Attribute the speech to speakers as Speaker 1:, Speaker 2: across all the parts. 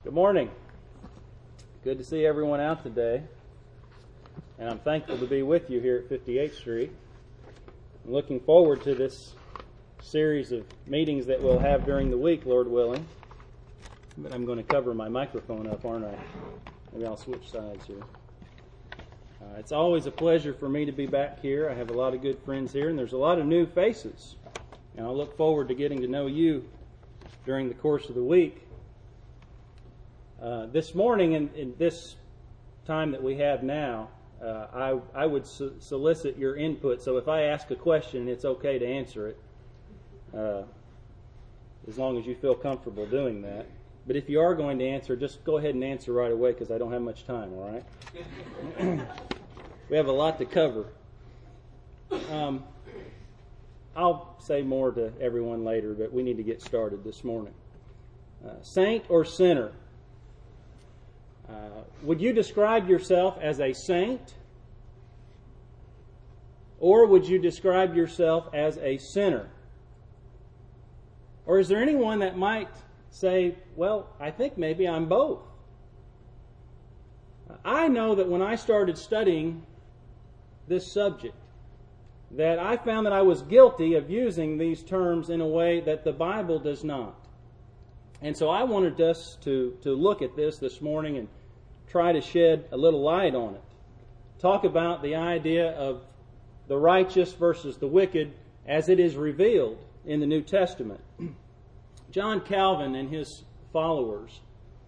Speaker 1: Good morning. Good to see everyone out today. And I'm thankful to be with you here at 58th Street. I'm looking forward to this series of meetings that we'll have during the week, Lord willing. But I'm going to cover my microphone up, aren't I? Maybe I'll switch sides here. It's always a pleasure for me to be back here. I have a lot of good friends here, and there's a lot of new faces. And I look forward to getting to know you during the course of the week. This morning, in this time that we have now, I would solicit your input. So if I ask a question, it's okay to answer it, as long as you feel comfortable doing that. But if you are going to answer, just go ahead and answer right away, because I don't have much time, all right? We have a lot to cover. I'll say more to everyone later, but we need to get started this morning. Saint or sinner? Would you describe yourself as a saint? Or would you describe yourself as a sinner? Or is there anyone that might say, well, I think maybe I'm both? I know that when I started studying this subject, that I found that I was guilty of using these terms in a way that the Bible does not. And so I wanted us to look at this morning and try to shed a little light on it. Talk about the idea of the righteous versus the wicked as it is revealed in the New Testament. John Calvin and his followers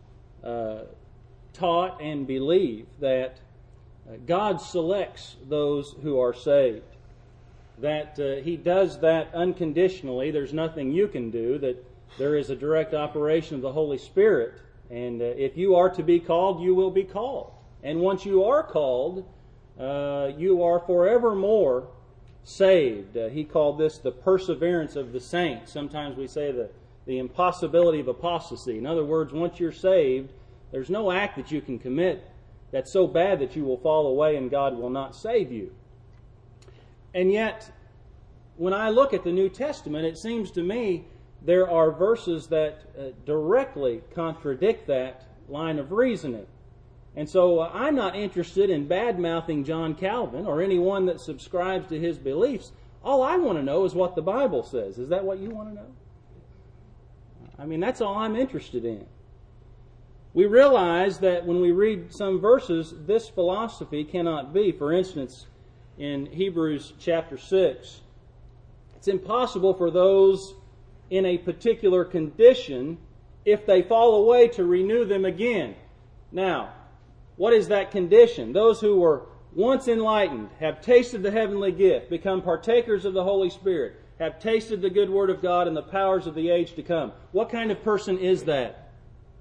Speaker 1: taught and believe that God selects those who are saved. That He does that unconditionally. There's nothing you can do. That there is a direct operation of the Holy Spirit. And if you are to be called, you will be called. And once you are called, you are forevermore saved. He called this the perseverance of the saints. Sometimes we say the impossibility of apostasy. In other words, once you're saved, there's no act that you can commit that's so bad that you will fall away and God will not save you. And yet, when I look at the New Testament, it seems to me there are verses that directly contradict that line of reasoning. And so I'm not interested in bad-mouthing John Calvin or anyone that subscribes to his beliefs. All I want to know is what the Bible says. Is that what you want to know? I mean, that's all I'm interested in. We realize that when we read some verses, this philosophy cannot be. For instance, in Hebrews chapter 6, it's impossible for those in a particular condition, if they fall away, to renew them again. Now, what is that condition? Those who were once enlightened, have tasted the heavenly gift, become partakers of the Holy Spirit, have tasted the good word of God and the powers of the age to come. What kind of person is that?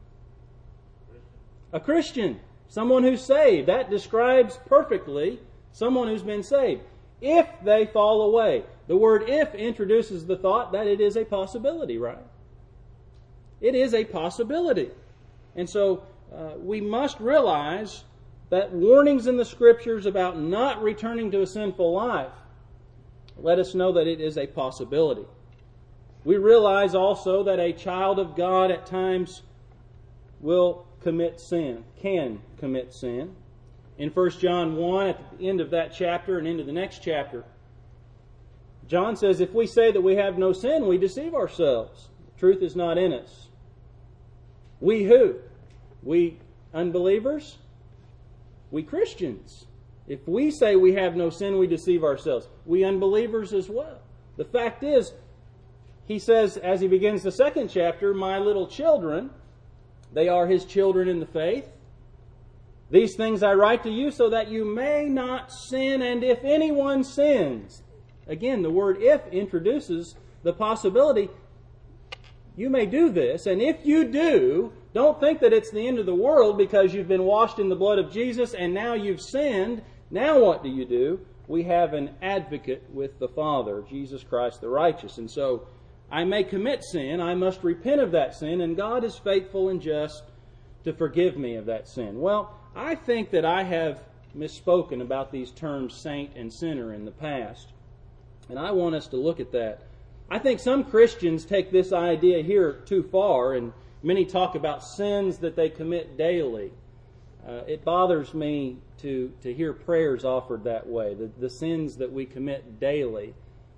Speaker 1: A Christian. Someone who's saved. That describes perfectly someone who's been saved. If they fall away. The word if introduces the thought that it is a possibility, right? It is a possibility. And so we must realize that warnings in the Scriptures about not returning to a sinful life let us know that it is a possibility. We realize also that a child of God at times will commit sin, can commit sin. In 1 John 1, at the end of that chapter and into the next chapter, John says, if we say that we have no sin, we deceive ourselves. The truth is not in us. We who? We unbelievers? We Christians. If we say we have no sin, we deceive ourselves. We unbelievers as well. The fact is, he says, as he begins the second chapter, my little children, they are his children in the faith. These things I write to you so that you may not sin, and if anyone sins. Again, the word if introduces the possibility you may do this, and if you do, don't think that it's the end of the world because you've been washed in the blood of Jesus and now you've sinned. Now what do? We have an advocate with the Father, Jesus Christ the righteous. And so I may commit sin, I must repent of that sin, and God is faithful and just to forgive me of that sin. Well, I think that I have misspoken about these terms saint and sinner in the past. And I want us to look at that. I think some Christians take this idea here too far, and Many talk about sins that they commit daily. It bothers me to hear prayers offered that way, the sins that we commit daily.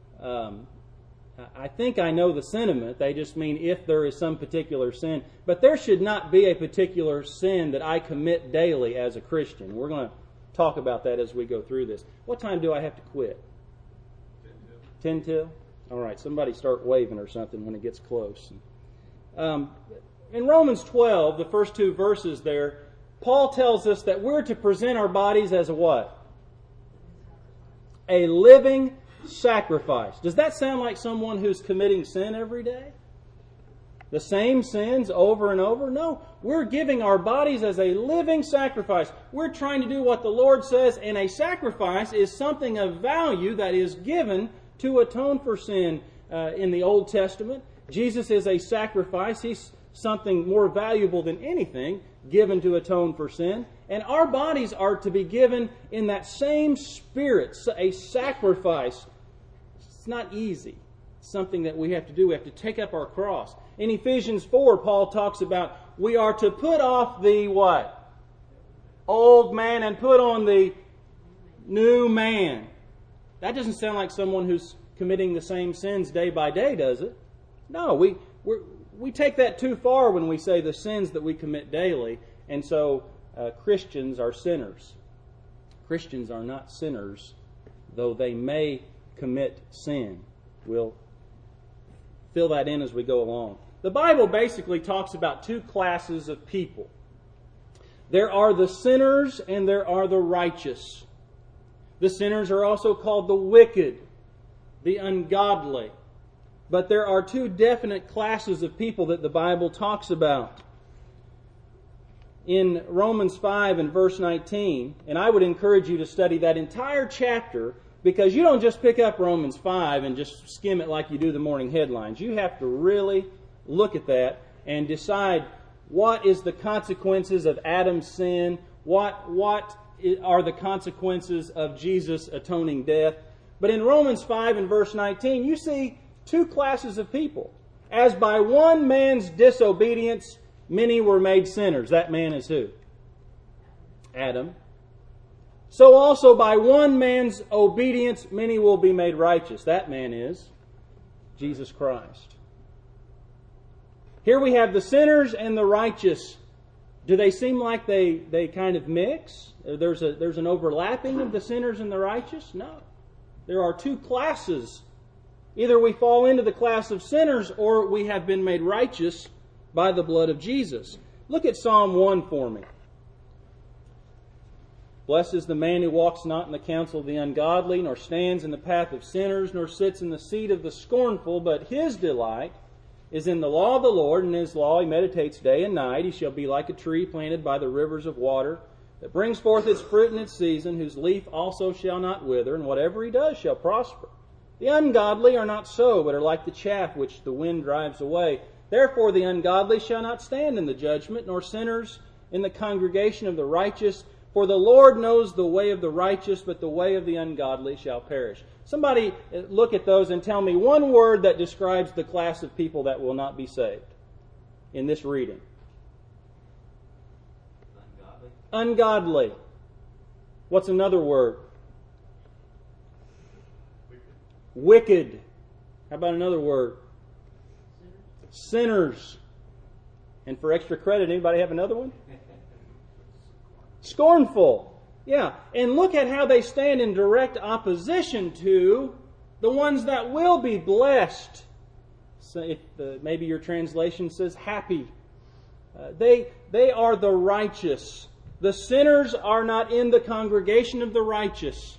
Speaker 1: I think I know the sentiment. They just mean if there is some particular sin. But there should not be a particular sin that I commit daily as a Christian. We're going to talk about that as we go through this. What time do I have to quit? 10 till? All right, somebody start waving or something when it gets close. In Romans 12, the first two verses there, Paul tells us that we're to present our bodies as a what? A living sacrifice. Does that sound like someone who's committing sin every day? The same sins over and over? No, we're giving our bodies as a living sacrifice. We're trying to do what the Lord says, and a sacrifice is something of value that is given to atone for sin in the Old Testament. Jesus is a sacrifice. He's something more valuable than anything given to atone for sin. And our bodies are to be given in that same spirit, a sacrifice. It's not easy. It's something that we have to do. We have to take up our cross. In Ephesians 4, Paul talks about we are to put off the what? Old man and put on the new man. That doesn't sound like someone who's committing the same sins day by day, does it? No, we take that too far when we say the sins that we commit daily, and so Christians are sinners. Christians are not sinners, though they may commit sin. We'll fill that in as we go along. The Bible basically talks about two classes of people. There are the sinners and there are the righteous. The sinners are also called the wicked, the ungodly. But there are two definite classes of people that the Bible talks about. In Romans 5 and verse 19, and I would encourage you to study that entire chapter, because you don't just pick up Romans 5 and just skim it like you do the morning headlines. You have to really look at that and decide what is the consequences of Adam's sin, what are the consequences of Jesus' atoning death. But in Romans 5 and verse 19, you see two classes of people. As by one man's disobedience, many were made sinners. That man is who? Adam. So also by one man's obedience, many will be made righteous. That man is Jesus Christ. Here we have the sinners and the righteous. Do they seem like they kind of mix? There's an overlapping of the sinners and the righteous? No. There are two classes. Either we fall into the class of sinners or we have been made righteous by the blood of Jesus. Look at Psalm 1 for me. Blessed is the man who walks not in the counsel of the ungodly, nor stands in the path of sinners, nor sits in the seat of the scornful, but his delight is in the law of the Lord, and in his law he meditates day and night. He shall be like a tree planted by the rivers of water, that brings forth its fruit in its season, whose leaf also shall not wither, and whatever he does shall prosper. The ungodly are not so, but are like the chaff which the wind drives away. Therefore the ungodly shall not stand in the judgment, nor sinners in the congregation of the righteous. For the Lord knows the way of the righteous, but the way of the ungodly shall perish. Somebody look at those and tell me one word that describes the class of people that will not be saved in this reading. Ungodly. What's another word? Wicked. How about another word? Sinners. And for extra credit, anybody have another one? Scornful. Yeah. And look at how they stand in direct opposition to the ones that will be blessed. So if maybe your translation says happy. They are the righteous. The sinners are not in the congregation of the righteous.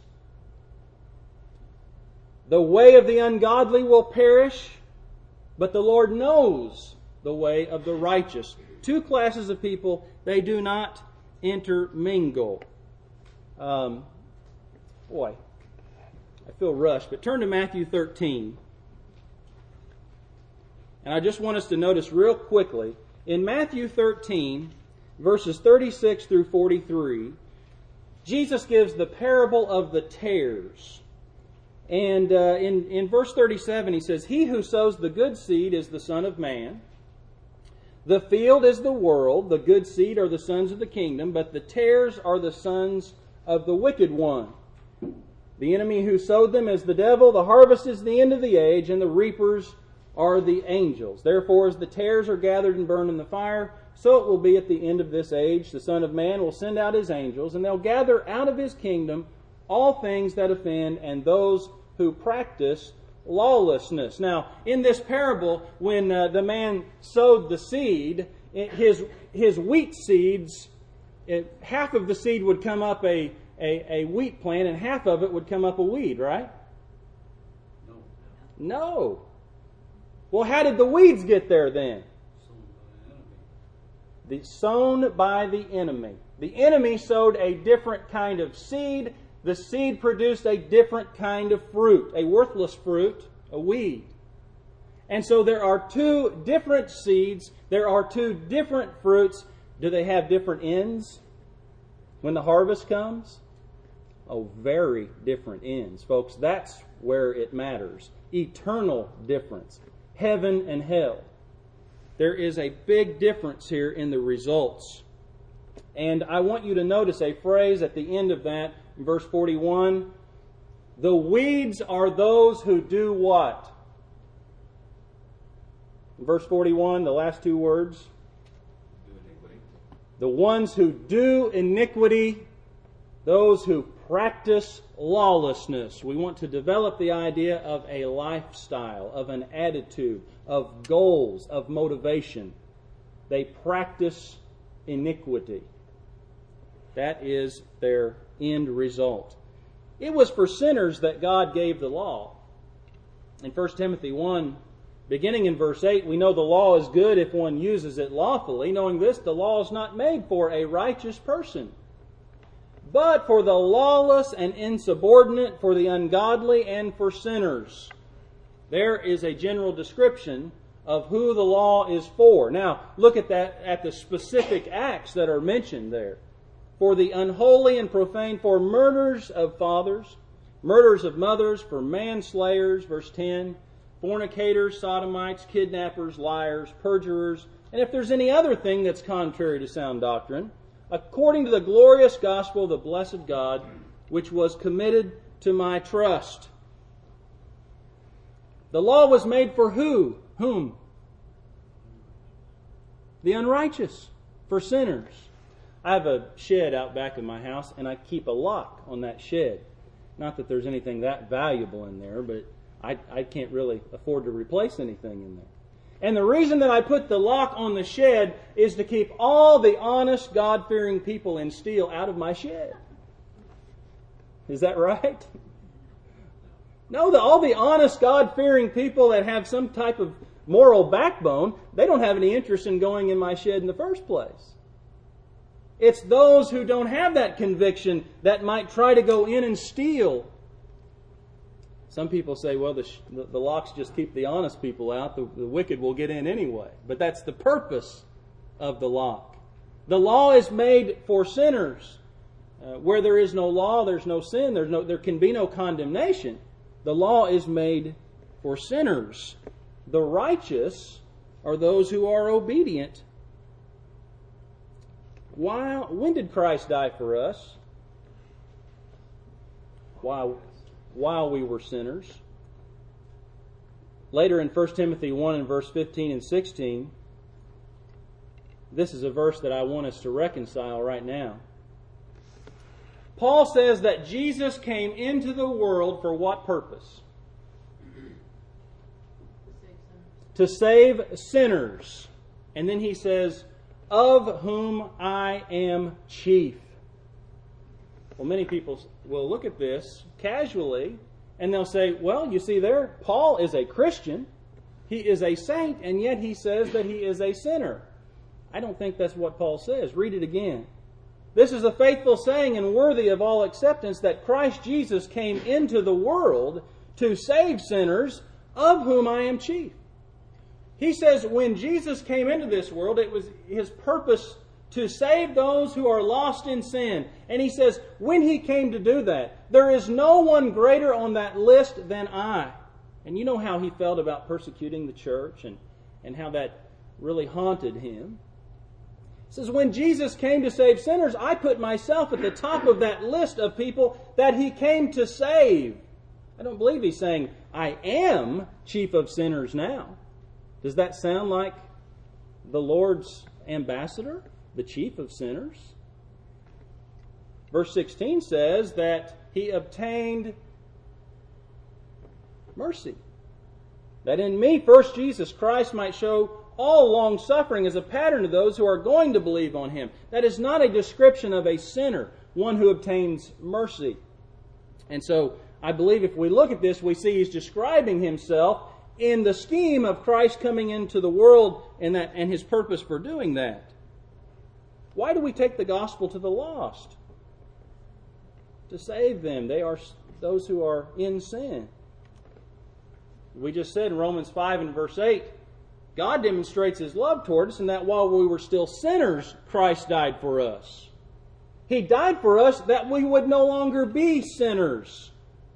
Speaker 1: The way of the ungodly will perish, but the Lord knows the way of the righteous. Two classes of people, they do not intermingle. Boy, I feel rushed, but turn to Matthew 13. And I just want us to notice real quickly, in Matthew 13, verses 36 through 43, Jesus gives the parable of the tares. And in verse 37 he says, He who sows the good seed is the Son of Man. The field is the world, the good seed are the sons of the kingdom, but the tares are the sons of the wicked one. The enemy who sowed them is the devil, the harvest is the end of the age, and the reapers are the angels. Therefore, as the tares are gathered and burned in the fire, so it will be at the end of this age. The Son of Man will send out His angels, and they'll gather out of His kingdom all things that offend and those who practice lawlessness. Now, in this parable, when the man sowed the seed, his wheat seeds, half of the seed would come up a wheat plant and half of it would come up a weed, right? No. Well, how did the weeds get there then? Sown by the enemy. The enemy sowed a different kind of seed. The seed produced a different kind of fruit, a worthless fruit, a weed. And so there are two different seeds. There are two different fruits. Do they have different ends when the harvest comes? Oh, very different ends, folks. That's where it matters. Eternal difference. Heaven and hell. There is a big difference here in the results. And I want you to notice a phrase at the end of that, in verse 41. The weeds are those who do what? In verse 41, the last two words.
Speaker 2: Do iniquity.
Speaker 1: The ones who do iniquity, those who practice lawlessness. We want to develop the idea of a lifestyle, of an attitude, of goals, of motivation. They practice iniquity. That is their end result. It was for sinners that God gave the law. In 1 Timothy 1, beginning in verse 8, we know the law is good if one uses it lawfully. Knowing this, the law is not made for a righteous person, but for the lawless and insubordinate, for the ungodly, and for sinners. There is a general description of who the law is for. Now, look at that, at the specific acts that are mentioned there. For the unholy and profane, for murders of fathers, murders of mothers, for manslayers, verse 10, fornicators, sodomites, kidnappers, liars, perjurers, and if there's any other thing that's contrary to sound doctrine, according to the glorious gospel of the blessed God, which was committed to my trust. The law was made for who? Whom? The unrighteous, for sinners. I have a shed out back of my house, and I keep a lock on that shed. Not that there's anything that valuable in there, but I can't really afford to replace anything in there. And the reason that I put the lock on the shed is to keep all the honest, God-fearing people in steel out of my shed. Is that right? No, all the honest, God-fearing people that have some type of moral backbone, they don't have any interest in going in my shed in the first place. It's those who don't have that conviction that might try to go in and steal. Some people say, well, the locks just keep the honest people out. The wicked will get in anyway. But that's the purpose of the lock. The law is made for sinners. Where there is no law, there's no sin. There can be no condemnation. The law is made for sinners. The righteous are those who are obedient. When did Christ die for us? While we were sinners. Later in 1 Timothy 1 and verse 15 and 16, this is a verse that I want us to reconcile right now. Paul says that Jesus came into the world for what purpose? To save sinners. And then he says, of whom I am chief. Well, many people will look at this casually and they'll say, well, you see there, Paul is a Christian, he is a saint, and yet he says that he is a sinner. I don't think that's what Paul says. Read it again. This is a faithful saying and worthy of all acceptance that Christ Jesus came into the world to save sinners, of whom I am chief. He says when Jesus came into this world, it was His purpose to save those who are lost in sin. And He says, when He came to do that, there is no one greater on that list than I. And you know how He felt about persecuting the church and how that really haunted him. It says, when Jesus came to save sinners, I put myself at the top of that list of people that He came to save. I don't believe He's saying, I am chief of sinners now. Does that sound like the Lord's ambassador, the chief of sinners? Verse 16 says that He obtained mercy. That in me, first Jesus Christ might show all long-suffering as a pattern to those who are going to believe on Him. That is not a description of a sinner, one who obtains mercy. And so, I believe if we look at this, we see He's describing Himself in the scheme of Christ coming into the world and His purpose for doing that. Why do we take the gospel to the lost? To save them. They are those who are in sin. We just said in Romans 5 and verse 8, God demonstrates His love toward us in that while we were still sinners, Christ died for us. He died for us that we would no longer be sinners.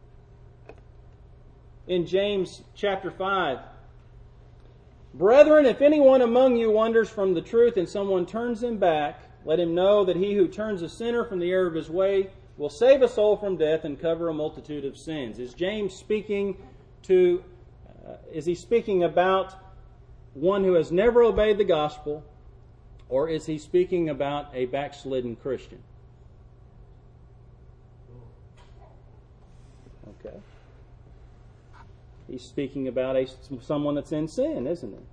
Speaker 1: In James chapter 5, Brethren, if anyone among you wanders from the truth and someone turns him back, let him know that he who turns a sinner from the error of his way will save a soul from death and cover a multitude of sins. Is James speaking to, is he speaking about one who has never obeyed the gospel, or is he speaking about a backslidden Christian? Okay. He's speaking about someone that's in sin, isn't he?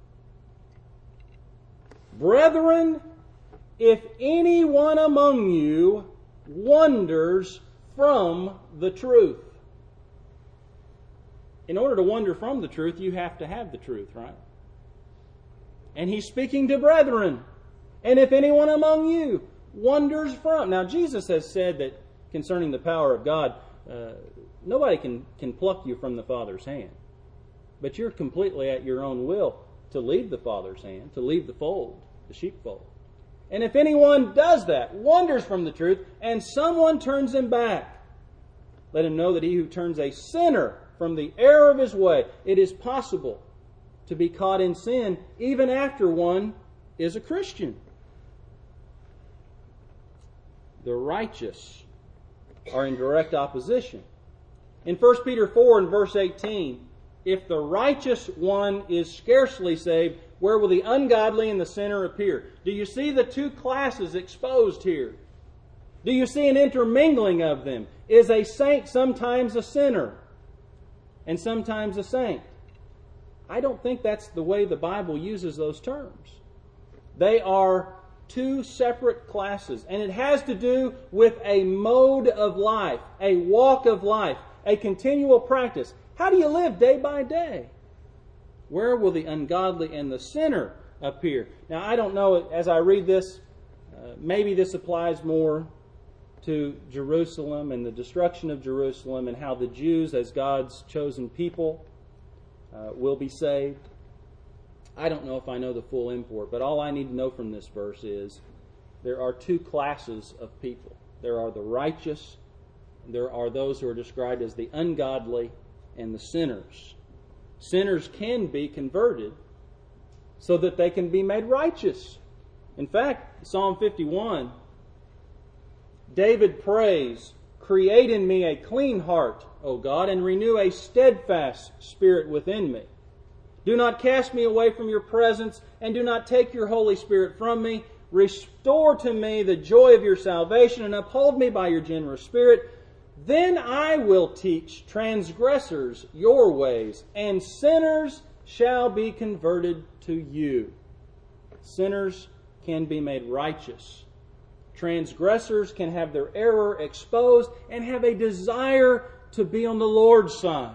Speaker 1: Brethren, if anyone among you wanders from the truth. In order to wander from the truth, you have to have the truth, right? And he's speaking to brethren. And if anyone among you wanders from... Now, Jesus has said that concerning the power of God, nobody can pluck you from the Father's hand. But you're completely at your own will to leave the Father's hand, to leave the fold, the sheepfold. And if anyone does that, wanders from the truth, and someone turns him back, let him know that he who turns a sinner from the error of his way, it is possible to be caught in sin even after one is a Christian. The righteous are in direct opposition. In 1 Peter 4 and verse 18, if the righteous one is scarcely saved, where will the ungodly and the sinner appear? Do you see the two classes exposed here? Do you see an intermingling of them? Is a saint sometimes a sinner and sometimes a saint? I don't think that's the way the Bible uses those terms. They are two separate classes, and it has to do with a mode of life, a walk of life, a continual practice. How do you live day by day? Where will the ungodly and the sinner appear? Now, I don't know, as I read this, maybe this applies more to Jerusalem and the destruction of Jerusalem and how the Jews, as God's chosen people, will be saved. I don't know if I know the full import, but all I need to know from this verse is there are two classes of people. There are the righteous, there are those who are described as the ungodly, and the sinners. Sinners can be converted so that they can be made righteous. In fact, Psalm 51, David prays, create in me a clean heart, O God, and renew a steadfast spirit within me. Do not cast me away from your presence, and do not take your Holy Spirit from me. Restore to me the joy of your salvation, and uphold me by your generous spirit. Then I will teach transgressors your ways, and sinners shall be converted to you. Sinners can be made righteous. Transgressors can have their error exposed and have a desire to be on the Lord's side.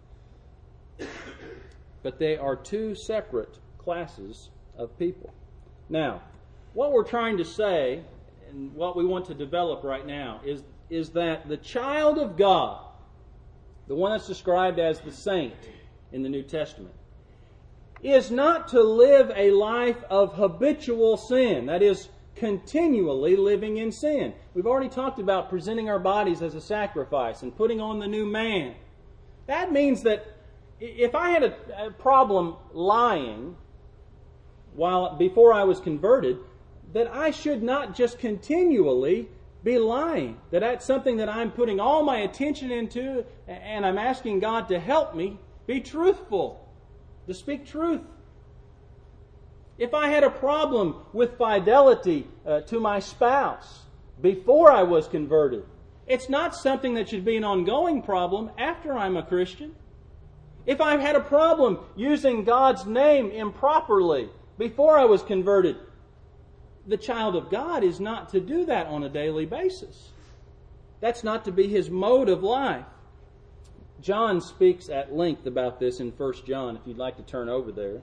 Speaker 1: But they are two separate classes of people. Now, what we're trying to say, and what we want to develop right now, is that the child of God, the one that's described as the saint in the New Testament, is not to live a life of habitual sin. That is, continually living in sin. We've already talked about presenting our bodies as a sacrifice and putting on the new man. That means that if I had a problem lying, before I was converted, that I should not just continually be lying. That that's something that I'm putting all my attention into, and I'm asking God to help me be truthful, to speak truth. If I had a problem with fidelity to my spouse before I was converted, it's not something that should be an ongoing problem after I'm a Christian. If I've had a problem using God's name improperly before I was converted, the child of God is not to do that on a daily basis. That's not to be his mode of life. John speaks at length about this in 1 John, if you'd like to turn over there.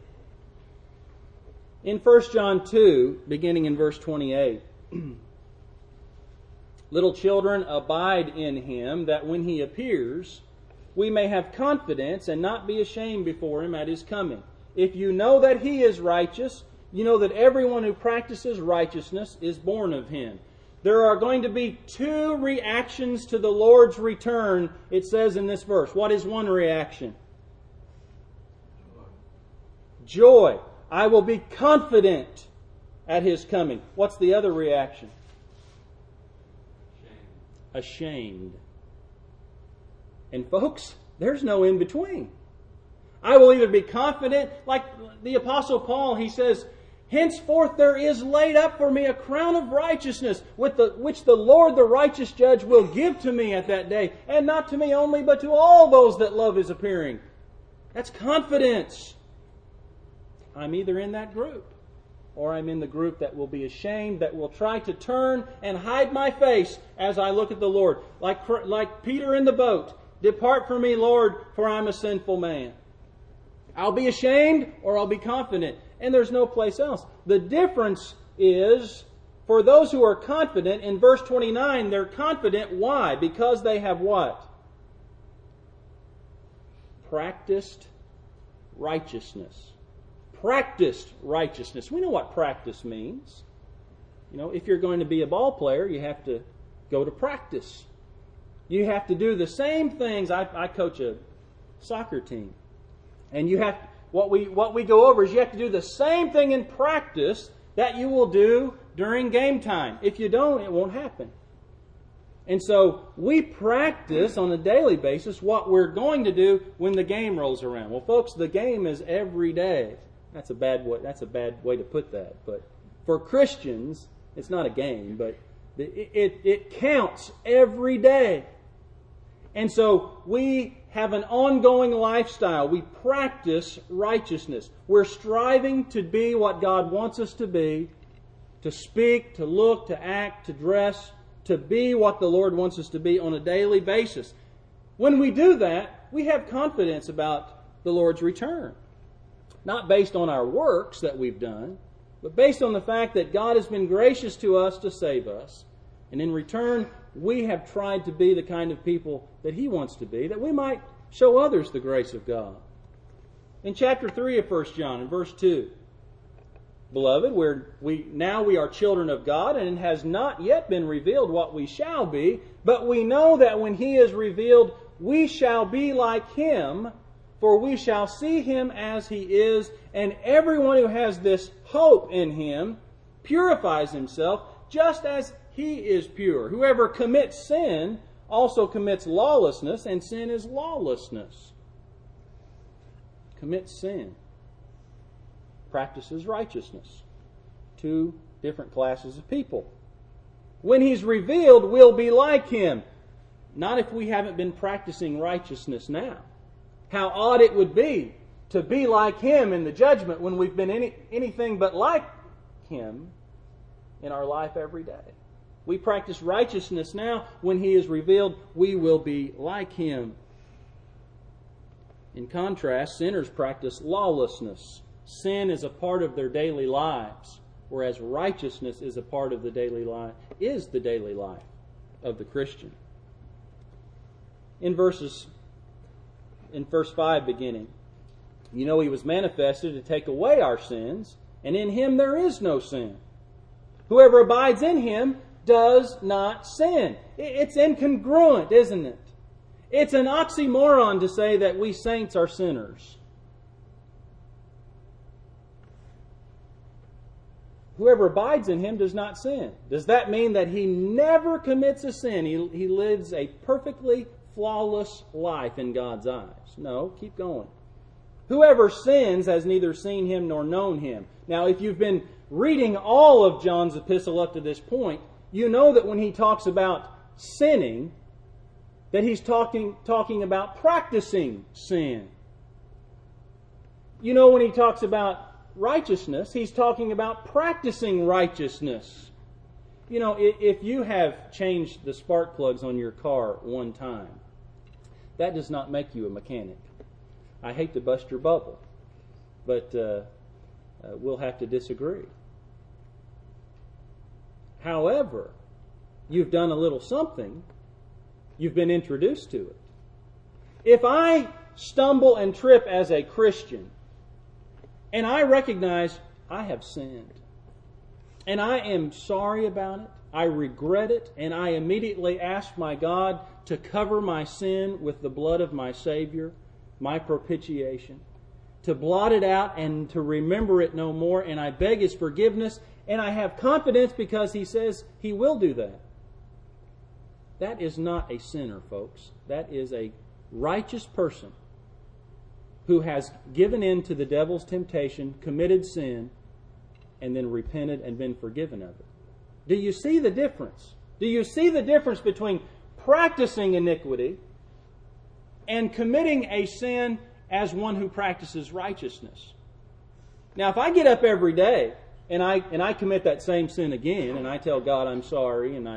Speaker 1: In 1 John 2, beginning in verse 28, little children, abide in Him, that when He appears, we may have confidence and not be ashamed before Him at His coming. If you know that He is righteous, you know that everyone who practices righteousness is born of Him. There are going to be two reactions to the Lord's return, it says in this verse. What is one reaction? Joy. I will be confident at His coming. What's the other reaction? Ashamed. And folks, there's no in between. I will either be confident, like the Apostle Paul, he says, henceforth there is laid up for me a crown of righteousness, which the Lord, the righteous judge, will give to me at that day, and not to me only, but to all those that love His appearing. That's confidence. I'm either in that group, or I'm in the group that will be ashamed, that will try to turn and hide my face as I look at the Lord. Like Peter in the boat, depart from me, Lord, for I'm a sinful man. I'll be ashamed or I'll be confident. And there's no place else. The difference is, for those who are confident, in verse 29, they're confident. Why? Because they have what? Practiced righteousness. Practiced righteousness. We know what practice means. You know, if you're going to be a ball player, you have to go to practice. You have to do the same things. I coach a soccer team. And you have what we go over is you have to do the same thing in practice that you will do during game time. If you don't, it won't happen. And so we practice on a daily basis what we're going to do when the game rolls around. Well, folks, the game is every day. That's a bad way to put that. But for Christians, it's not a game, but it counts every day. And so we have an ongoing lifestyle. We practice righteousness. We're striving to be what God wants us to be, to speak, to look, to act, to dress, to be what the Lord wants us to be on a daily basis. When we do that, we have confidence about the Lord's return. Not based on our works that we've done, but based on the fact that God has been gracious to us to save us. And in return, we have tried to be the kind of people that He wants to be, that we might show others the grace of God. In chapter 3 of 1 John, in verse 2, Beloved, we are children of God, and it has not yet been revealed what we shall be, but we know that when He is revealed, we shall be like Him, for we shall see Him as He is, and everyone who has this hope in Him purifies himself just as He is pure. Whoever commits sin also commits lawlessness, and sin is lawlessness. Commits sin. Practices righteousness. Two different classes of people. When He's revealed, we'll be like Him. Not if we haven't been practicing righteousness now. How odd it would be to be like Him in the judgment when we've been anything but like Him in our life every day. We practice righteousness now. When He is revealed, we will be like Him. In contrast, sinners practice lawlessness. Sin is a part of their daily lives, whereas righteousness is a part of the daily life of the Christian. In verse 5 beginning, you know He was manifested to take away our sins, and in Him there is no sin. Whoever abides in Him does not sin. It's incongruent, isn't it? It's an oxymoron to say that we saints are sinners. whoever abides in him does not sin. Does that mean that he never commits a sin? He lives a perfectly flawless life in God's eyes? No, keep going. Whoever sins has neither seen him nor known him. Now, if you've been reading all of John's epistle up to this point, you know that when he talks about sinning, that he's talking about practicing sin. You know, when he talks about righteousness, he's talking about practicing righteousness. You know, if you have changed the spark plugs on your car one time, that does not make you a mechanic. I hate to bust your bubble, but we'll have to disagree. However, you've done a little something. You've been introduced to it. If I stumble and trip as a Christian, and I recognize I have sinned, and I am sorry about it, I regret it, and I immediately ask my God to cover my sin with the blood of my Savior, my propitiation, to blot it out and to remember it no more, and I beg His forgiveness, and I have confidence because He says He will do that. That is not a sinner, folks. That is a righteous person who has given in to the devil's temptation, committed sin, and then repented and been forgiven of it. Do you see the difference? Do you see the difference between practicing iniquity and committing a sin as one who practices righteousness? Now, if I get up every day and I commit that same sin again, and I tell God I'm sorry, and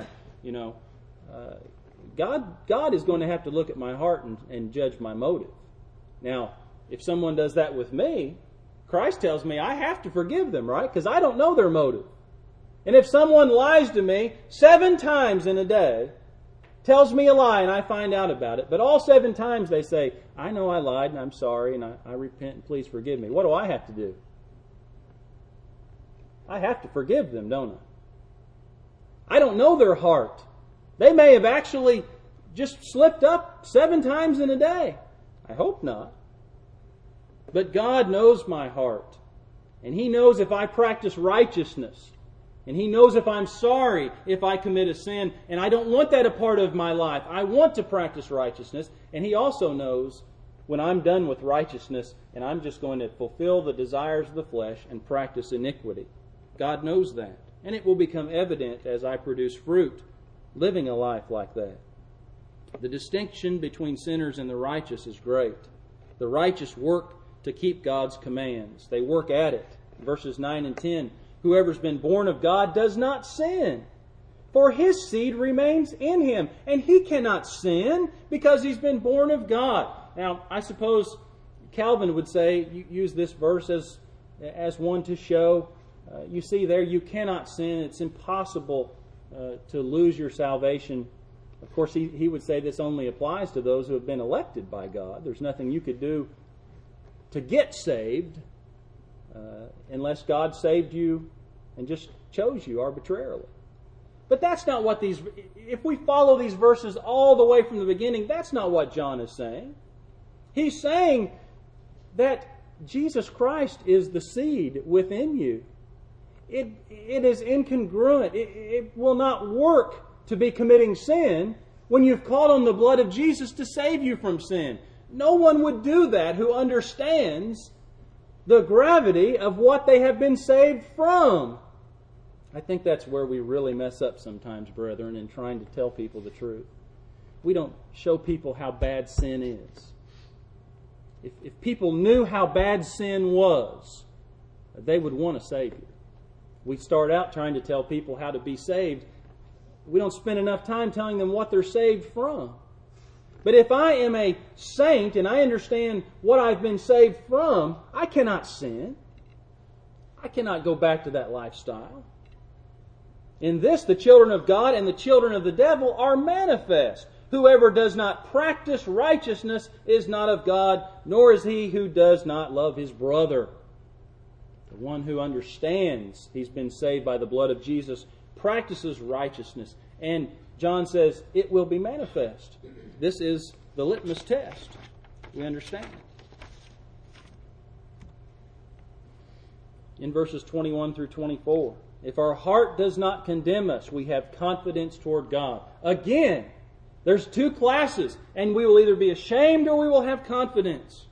Speaker 1: God is going to have to look at my heart and judge my motive. Now, if someone does that with me, Christ tells me I have to forgive them, right? Because I don't know their motive. And if someone lies to me 7 times in a day, tells me a lie and I find out about it, but all 7 times they say, I know I lied and I'm sorry and I repent and please forgive me. What do I have to do? I have to forgive them, don't I? I don't know their heart. They may have actually just slipped up 7 times in a day. I hope not. But God knows my heart. And He knows if I practice righteousness. And He knows if I'm sorry if I commit a sin. And I don't want that a part of my life. I want to practice righteousness. And He also knows when I'm done with righteousness and I'm just going to fulfill the desires of the flesh and practice iniquity. God knows that. And it will become evident as I produce fruit, living a life like that. The distinction between sinners and the righteous is great. The righteous work to keep God's commands. They work at it. Verses 9 and 10, whoever's been born of God does not sin, for his seed remains in him, and he cannot sin because he's been born of God. Now, I suppose Calvin would say, use this verse as one to show, you see there, you cannot sin. It's impossible to lose your salvation. Of course, he would say this only applies to those who have been elected by God. There's nothing you could do to get saved unless God saved you and just chose you arbitrarily. But that's not what if we follow these verses all the way from the beginning, that's not what John is saying. He's saying that Jesus Christ is the seed within you. It is incongruent. It will not work to be committing sin when you've called on the blood of Jesus to save you from sin. No one would do that who understands the gravity of what they have been saved from. I think that's where we really mess up sometimes, brethren, in trying to tell people the truth. We don't show people how bad sin is. If people knew how bad sin was, they would want a Savior. We start out trying to tell people how to be saved. We don't spend enough time telling them what they're saved from. But if I am a saint and I understand what I've been saved from, I cannot sin. I cannot go back to that lifestyle. In this, the children of God and the children of the devil are manifest. Whoever does not practice righteousness is not of God, nor is he who does not love his brother. The one who understands he's been saved by the blood of Jesus practices righteousness. And John says it will be manifest. This is the litmus test. We understand. In verses 21 through 24, If our heart does not condemn us, we have confidence toward God. Again, there's two classes, and we will either be ashamed or we will have confidence.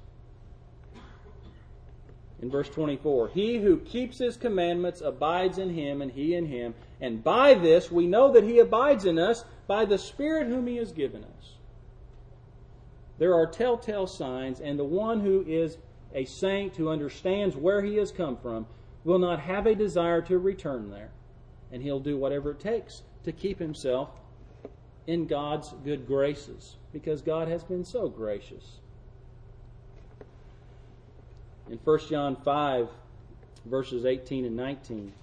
Speaker 1: In verse 24, He who keeps His commandments abides in Him, and He in Him. And by this we know that He abides in us, by the Spirit whom He has given us. There are telltale signs, and the one who is a saint, who understands where he has come from, will not have a desire to return there. And he'll do whatever it takes to keep himself in God's good graces, because God has been so gracious. In 1 John 5, verses 18 and 19,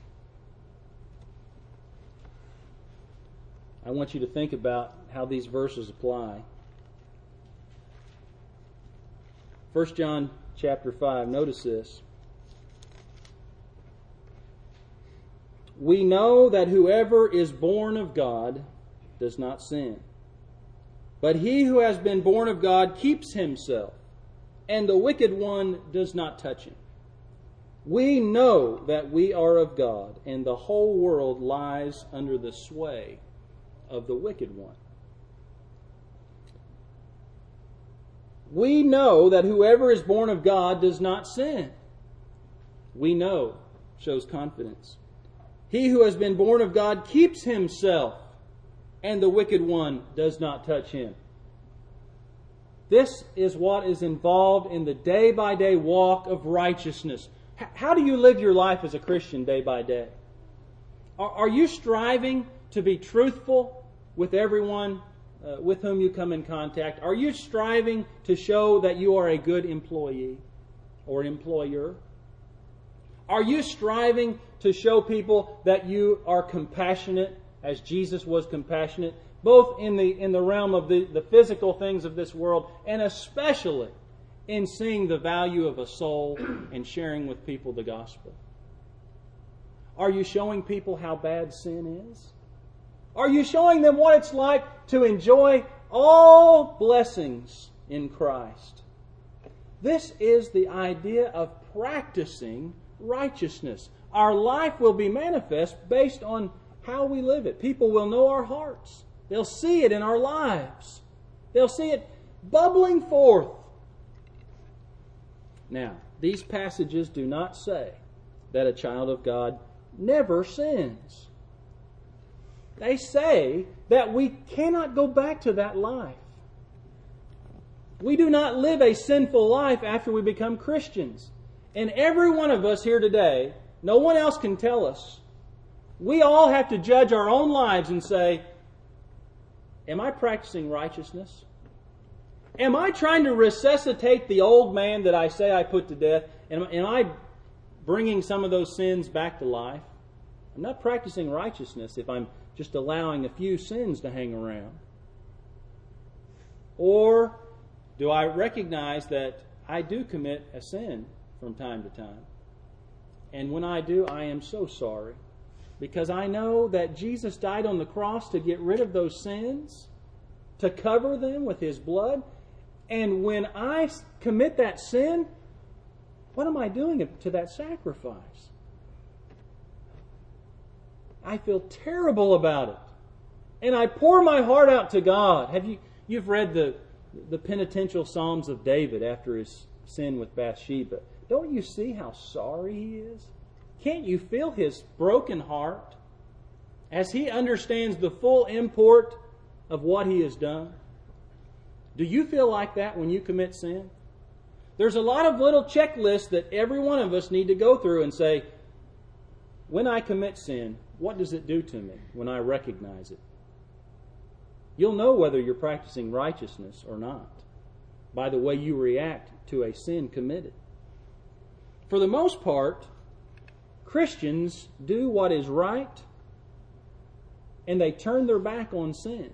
Speaker 1: I want you to think about how these verses apply. 1 John chapter 5, notice this. We know that whoever is born of God does not sin. But he who has been born of God keeps himself, and the wicked one does not touch him. We know that we are of God, and the whole world lies under the sway of the wicked one. We know that whoever is born of God does not sin. We know shows confidence. He who has been born of God keeps himself, and the wicked one does not touch him. This is what is involved in the day-by-day walk of righteousness. How do you live your life as a Christian day by day? Are you striving to be truthful with everyone with whom you come in contact? Are you striving to show that you are a good employee or employer? Are you striving to show people that you are compassionate as Jesus was compassionate, both in the realm of the physical things of this world, and especially in seeing the value of a soul and sharing with people the gospel? Are you showing people how bad sin is? Are you showing them what it's like to enjoy all blessings in Christ? This is the idea of practicing righteousness. Our life will be manifest based on how we live it. People will know our hearts. They'll see it in our lives. They'll see it bubbling forth. Now, these passages do not say that a child of God never sins. They say that we cannot go back to that life. We do not live a sinful life after we become Christians. And every one of us here today, no one else can tell us. We all have to judge our own lives and say, am I practicing righteousness? Am I trying to resuscitate the old man that I say I put to death? Am I bringing some of those sins back to life? I'm not practicing righteousness if I'm just allowing a few sins to hang around. Or do I recognize that I do commit a sin from time to time? And when I do, I am so sorry. Because I know that Jesus died on the cross to get rid of those sins, to cover them with His blood. And when I commit that sin, what am I doing to that sacrifice? I feel terrible about it. And I pour my heart out to God. You've read the penitential Psalms of David after his sin with Bathsheba. Don't you see how sorry he is? Can't you feel his broken heart as he understands the full import of what he has done? Do you feel like that when you commit sin? There's a lot of little checklists that every one of us need to go through and say, when I commit sin, what does it do to me when I recognize it? You'll know whether you're practicing righteousness or not by the way you react to a sin committed. For the most part, Christians do what is right and they turn their back on sin.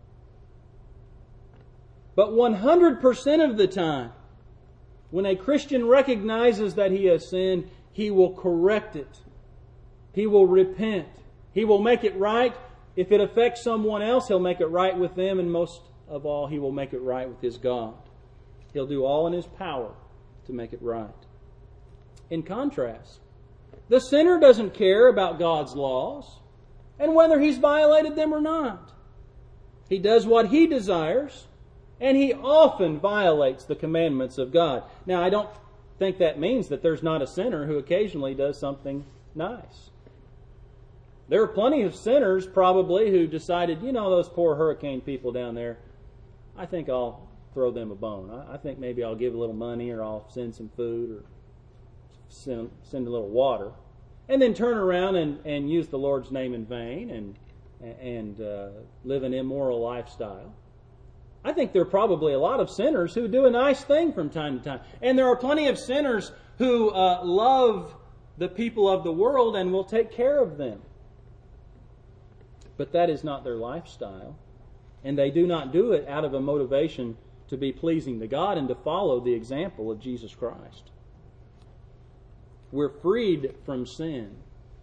Speaker 1: But 100% of the time, when a Christian recognizes that he has sinned, he will correct it. He will repent. He will make it right. If it affects someone else, he'll make it right with them, and most of all, he will make it right with his God. He'll do all in his power to make it right. In contrast, The sinner doesn't care about God's laws and whether he's violated them or not. He does what he desires, and he often violates the commandments of God. Now, I don't think that means that there's not a sinner who occasionally does something nice. There are plenty of sinners probably who decided, those poor hurricane people down there, I think I'll throw them a bone. I think maybe I'll give a little money, or I'll send some food, or send a little water, and then turn around and use the Lord's name in vain and live an immoral lifestyle. I think there are probably a lot of sinners who do a nice thing from time to time. And there are plenty of sinners who love the people of the world and will take care of them. But that is not their lifestyle. And they do not do it out of a motivation to be pleasing to God and to follow the example of Jesus Christ. We're freed from sin.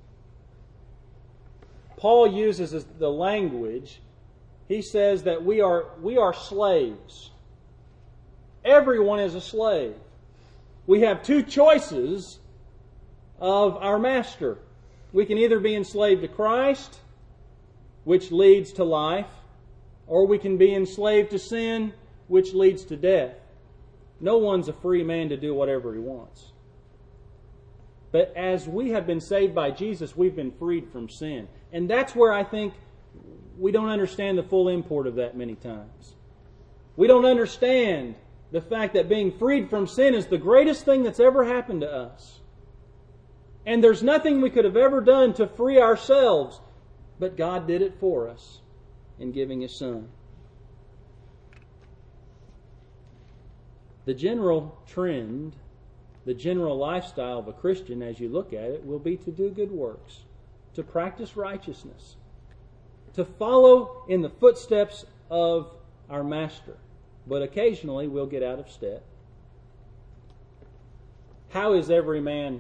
Speaker 1: Paul uses the language. He says that we are slaves. Everyone is a slave. We have two choices of our master. We can either be enslaved to Christ, which leads to life, or we can be enslaved to sin, which leads to death. No one's a free man to do whatever he wants. But as we have been saved by Jesus, we've been freed from sin. And that's where I think we don't understand the full import of that many times. We don't understand the fact that being freed from sin is the greatest thing that's ever happened to us. And there's nothing we could have ever done to free ourselves, but God did it for us in giving His Son. The general trend, the general lifestyle of a Christian, as you look at it, will be to do good works, to practice righteousness, to follow in the footsteps of our Master. But occasionally we'll get out of step. How does every man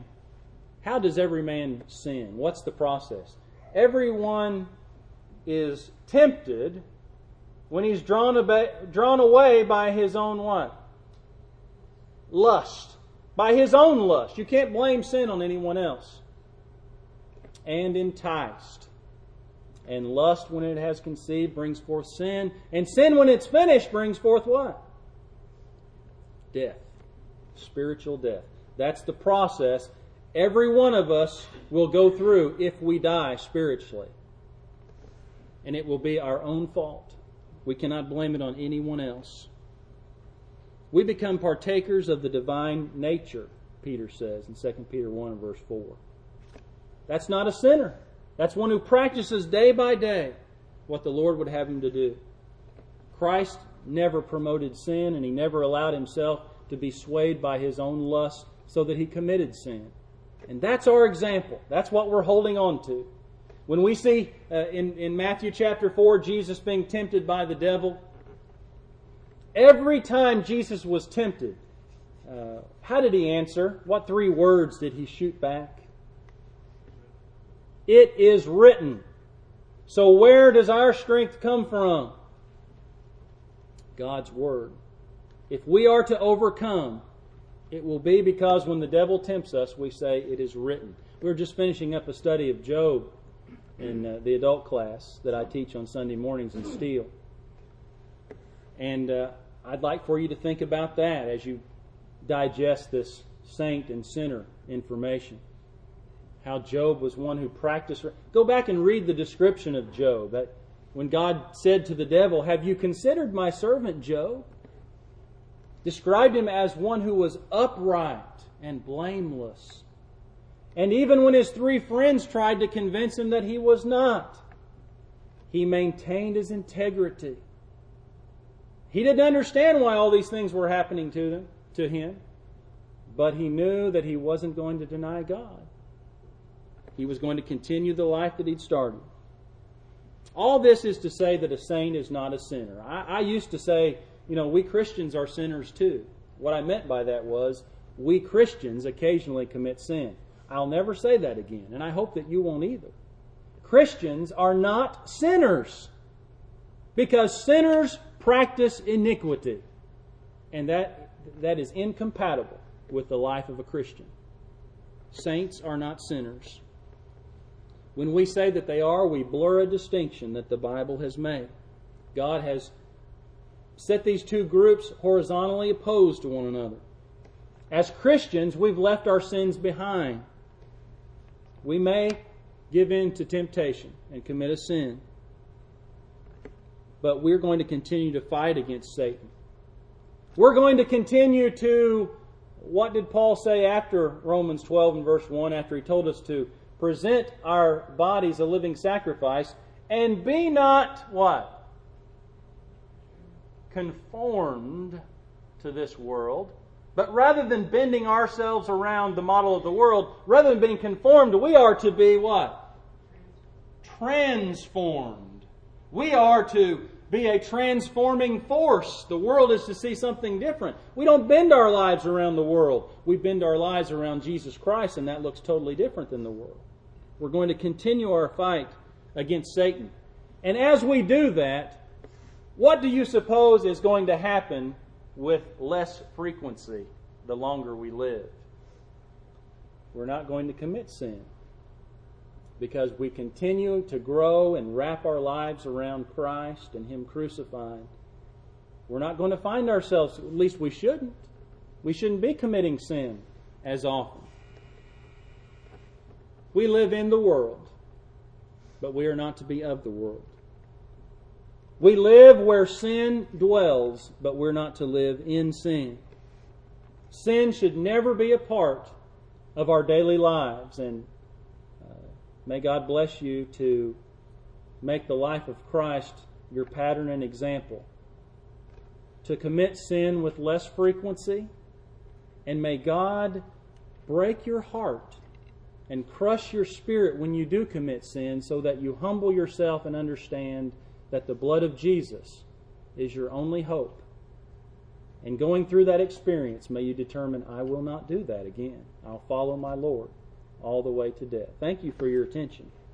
Speaker 1: sin? What's the process? Everyone is tempted when he's drawn away by his own what? Lust. By his own lust. You can't blame sin on anyone else. And enticed. And lust, when it has conceived, brings forth sin. And sin, when it's finished, brings forth what? Death. Spiritual death. That's the process every one of us will go through if we die spiritually. And it will be our own fault. We cannot blame it on anyone else. We become partakers of the divine nature, Peter says in 2 Peter 1 and verse 4. That's not a sinner. That's one who practices day by day what the Lord would have him to do. Christ never promoted sin, and He never allowed Himself to be swayed by His own lust so that He committed sin. And that's our example. That's what we're holding on to. When we see in Matthew chapter 4 Jesus being tempted by the devil, every time Jesus was tempted, how did He answer? What 3 words did He shoot back? It is written. So where does our strength come from? God's Word. If we are to overcome, it will be because when the devil tempts us, we say, it is written. We were just finishing up a study of Job in the adult class that I teach on Sunday mornings in Steele. And I'd like for you to think about that as you digest this saint and sinner information. How Job was one who practiced. Go back and read the description of Job. That when God said to the devil, "Have you considered my servant Job?" Described him as one who was upright and blameless. And even when his 3 friends tried to convince him that he was not, he maintained his integrity. He didn't understand why all these things were happening to him, but he knew that he wasn't going to deny God. He was going to continue the life that he'd started. All this is to say that a saint is not a sinner. I used to say, we Christians are sinners too. What I meant by that was, we Christians occasionally commit sin. I'll never say that again, and I hope that you won't either. Christians are not sinners, because sinners practice iniquity, and that is incompatible with the life of a Christian. Saints are not sinners. When we say that they are, we blur a distinction that the Bible has made. God has set these two groups horizontally opposed to one another. As Christians, we've left our sins behind. We may give in to temptation and commit a sin, but we're going to continue to fight against Satan. We're going to continue to, what did Paul say after Romans 12 and verse 1, after he told us to present our bodies a living sacrifice, and be not, what? Conformed to this world, but rather than bending ourselves around the model of the world, rather than being conformed, we are to be what? Transformed. We are to be a transforming force. The world is to see something different. We don't bend our lives around the world. We bend our lives around Jesus Christ, and that looks totally different than the world. We're going to continue our fight against Satan. And as we do that, what do you suppose is going to happen with less frequency the longer we live? We're not going to commit sin, because we continue to grow and wrap our lives around Christ and Him crucified. We're not going to find ourselves, at least we shouldn't. We shouldn't be committing sin as often. We live in the world, but we are not to be of the world. We live where sin dwells, but we're not to live in sin. Sin should never be a part of our daily lives, and may God bless you to make the life of Christ your pattern and example. To commit sin with less frequency, and may God break your heart and crush your spirit when you do commit sin, so that you humble yourself and understand that the blood of Jesus is your only hope. And going through that experience, may you determine, I will not do that again. I'll follow my Lord all the way to death. Thank you for your attention.